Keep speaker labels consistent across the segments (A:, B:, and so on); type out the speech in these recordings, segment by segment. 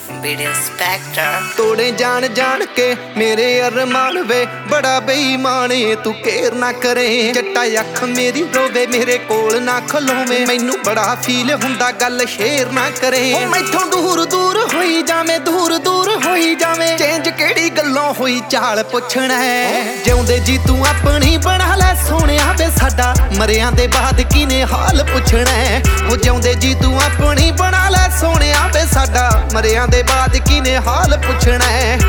A: video ਸਪੈਕਟਰ
B: ਤੋੜੇ ਜਾਣ ਜਾਣ ਕੇ ਮੇਰੇ ਅਰਮਾਨ ਵੇ ਬੜਾ ਬੇਈਮਾਨ ਏ ਤੂੰ ਕੇਰ ਨਾ ਕਰੇ ਜੱਟਾ ਅੱਖ ਮੇਰੀ ਰੋਵੇ ਮੇਰੇ ਕੋਲ ਨਾ ਖਲੋਵੇਂ ਮੈਨੂੰ ਬੜਾ ਫੀਲ ਹੁੰਦਾ ਗੱਲ ਸ਼ੇਅਰ ਨਾ ਕਰੇ ਓ ਮੈਥੋਂ ਦੂਰ ਦੂਰ ਹੋਈ ਜਾਵੇਂ ਦੂਰ ਦੂਰ ਹੋਈ ਜਾਵੇਂ ਚੇਂਜ ਕਿਹੜੀ ਗੱਲੋਂ ਹੋਈ ਚਾਲ ਪੁੱਛਣਾ ਜਿਉਂਦੇ ਜੀ ਤੂੰ ਆਪਣੀ ਬਣਾ ਲੈ ਸੋਹਣਿਆ ਵੇ ਸਾਡਾ ਮਰਿਆਂ ਦੇ ਬਾਅਦ ਕਿਨੇ ਹਾਲ ਪੁੱਛਣਾ ਓ ਜਿਉਂਦੇ ਜੀ ਤੂੰ ਆਪਣੀ ਬਣਾ ਲੈ ਸੋਹਣਿਆ ਵੇ ਸਾਡਾ ਮਰਿਆਂ ਦੇ ਬਾਅਦ ਕਿਨੇ ਹਾਲ ਪੁੱਛਣਾ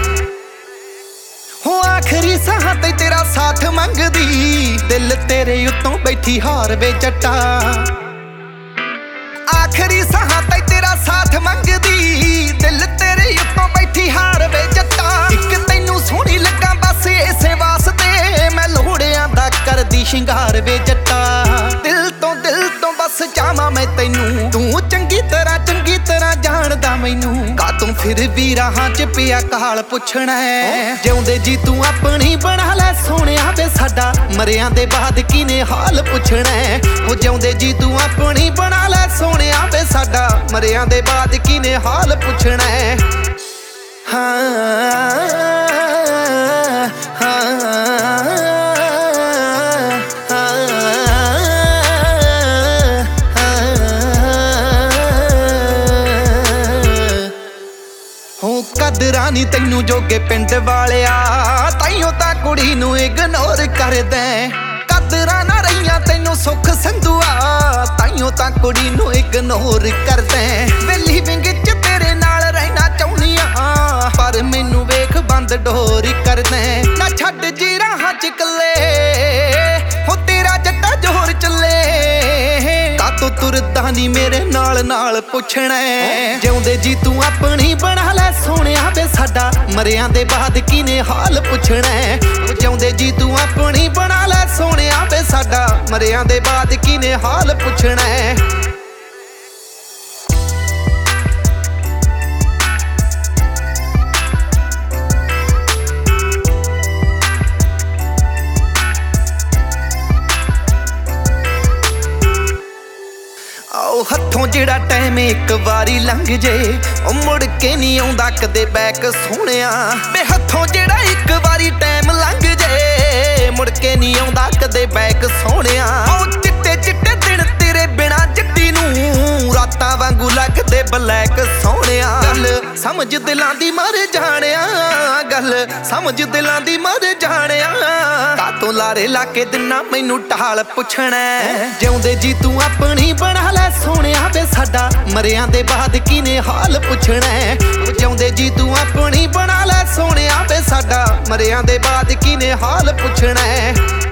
B: ਹੋ ਆਖਰੀ ਸਾਹ ਤੇ ਤੇਰਾ ਸਾਥ ਮੰਗਦੀ ਦਿਲ ਤੇਰੇ ਉੱਤੋਂ ਬੈਠੀ ਹਾਰ ਵੇ ਜੱਟਾ ਆਖਰੀ ਸਾਹ ਤੇ ਤੇਰਾ ਸਾਥ ਮੰਗਦੀ ਦਿਲ ਤੇਰੇ ਉੱਤੋਂ ਬੈਠੀ ਹਾਰ ਵੇ ਜੱਟਾ ਇੱਕ ਤੈਨੂੰ ਸੋਹਣੀ ਲੱਗਾ ਬਸ ਇਸੇ ਵਾਸਤੇ ਮੈਂ ਲੋੜਿਆਂ ਦਾ ਕਰਦੀ ਸ਼ਿੰਗਾਰ ਵੇ ਜੱਟਾ ਦਿਲ ਤੋਂ ਬਸ ਚਾਹਾਂ ਮੈਂ ਤੈਨੂੰ ਤੂੰ ਚੰਗੀ ਤਰ੍ਹਾਂ ਜਾਣਦਾ ਮੈਨੂੰ ਕਾ ਤੂੰ ਫਿਰ ਵੀ ਰਾਹਾਂ 'ਚ ਪਿਆ ਕਾਲ ਪੁੱਛਣਾ ਜਿਉਂਦੇ ਜੀ ਤੂੰ ਆਪਣੀ ਬਣਾ ਲੈ ਸੋਹਣਿਆ ਵੇ ਸਾਡਾ ਮਰਿਆਂ ਦੇ ਬਾਅਦ ਕਿਨੇ ਹਾਲ ਪੁੱਛਣਾ ਉਹ ਜਿਉਂਦੇ ਜੀ ਤੂੰ ਆਪਣੀ ਬਣਾ ਲੈ ਸੋਹਣਿਆ ਵੇ ਸਾਡਾ ਮਰਿਆਂ ਦੇ ਬਾਅਦ ਕਿਨੇ ਹਾਲ ਪੁੱਛਣਾ ਕਦਰਾਂ ਨੀ ਤੈਨੂੰ ਜੋਗੇ ਪਿੰਡ ਵਾਲਿਆ ਤਾਈਓ ਤਾਂ ਕੁੜੀ ਨੂੰ ਇਗਨੋਰ ਕਰਦਾ ਕਦਰਾਂ ਨਾ ਰਹੀਆਂ ਤੈਨੂੰ ਸੁੱਖ ਸੰਧੂਆ ਤਾਈਓ ਤਾਂ ਕੁੜੀ ਨੂੰ ਇਗਨੋਰ ਕਰਦਾ ਵੇ ਲਿਵਿੰਗ 'ਚ ਤੇਰੇ ਨਾਲ ਰਹਿਣਾ ਚਾਹੁੰਨੀਆਂ ਪਰ ਮੈਨੂੰ ਵੇਖ ਬੰਦ ਡੋਰ ਕਰਦਾ ਨਾ ਛੱਡ ਜੀ ਰਾਹਾਂ 'ਚ ਇਕੱਲੇ ਹੋ ਤੇਰਾ ਜੱਟਾ ਜੋਰ ਚੱਲੇ ਕਾਤੋਂ ਤੁਰਦਾ ਨੀ ਮੇਰੇ ਨਾਲ ਪੁੱਛਣਾ ਜਿਉਂਦੇ ਜੀ ਤੂੰ ਆਪਣੀ ਬਣਾ ਲੈ ਸੋਹਣਿਆ ਵੇ ਸਾਡਾ ਮਰਿਆਂ ਦੇ ਬਾਅਦ ਕਿਨੇ ਹਾਲ ਪੁੱਛਣਾ ਜਿਉਂਦੇ ਜੀ ਤੂੰ ਆਪਣੀ ਬਣਾ ਲੈ ਸੋਹਣਿਆ ਵੇ ਸਾਡਾ ਮਰਿਆਂ ਦੇ ਬਾਅਦ ਕਿਨੇ ਹਾਲ ਪੁੱਛਣਾ ਹੱਥੋਂ ਜਿਹੜਾ ਟਾਈਮ ਇੱਕ ਵਾਰੀ ਲੰਘ ਜੇ ਉਹ ਮੁੜ ਕੇ ਨਹੀਂ ਆਉਂਦਾ ਕਦੇ ਬੈਕ ਸੋਹਣਿਆ ਵੇ ਹੱਥੋਂ ਜਿਹੜਾ ਇੱਕ ਵਾਰੀ ਟਾਈਮ ਲੰਘ ਜੇ ਮੁੜ ਕੇ ਨਹੀਂ ਆਉਂਦਾ ਕਦੇ ਬੈਕ ਸੋਹਣਿਆ ਉਹ ਚਿੱਟੇ ਚਿੱਟੇ ਦਿਨ ਤੇਰੇ ਬਿਨਾ ਜੱਟੀ ਨੂੰ ਰਾਤਾਂ ਵਾਂਗੂ ਲੱਗਦੇ ਬਲੈਕ ਸੋਹਣਿਆ ਗੱਲ ਸਮਝ ਦਿਲਾਂ ਦੀ ਮਰ ਜਾਣਿਆ ਗੱਲ ਸਮਝ ਦਿਲਾਂ ਦੀ ਮਰ ਜਾਣਿਆ ਕਾਤੋਂ ਲਾਰੇ ਲਾ ਕੇ ਦਿਨਾ ਮੈਨੂੰ ਟਾਲ ਪੁੱਛਣਾ ਜਿਉਂਦੇ ਜੀ ਤੂੰ ਆਪਣੀ ਬਣਾ ਲੈ ਸੋਹਣਿਆ ਵੇ ਸਾਡਾ ਮਰਿਆਂ ਦੇ ਬਾਅਦ ਕਿਨੇ ਹਾਲ ਪੁੱਛਣਾ ਜਿਉਂਦੇ ਜੀ ਤੂੰ ਆਪਣੀ ਬਣਾ ਲੈ ਸੋਹਣਿਆ ਵੇ ਸਾਡਾ ਮਰਿਆਂ ਦੇ ਬਾਅਦ ਕਿਨੇ ਹਾਲ ਪੁੱਛਣਾ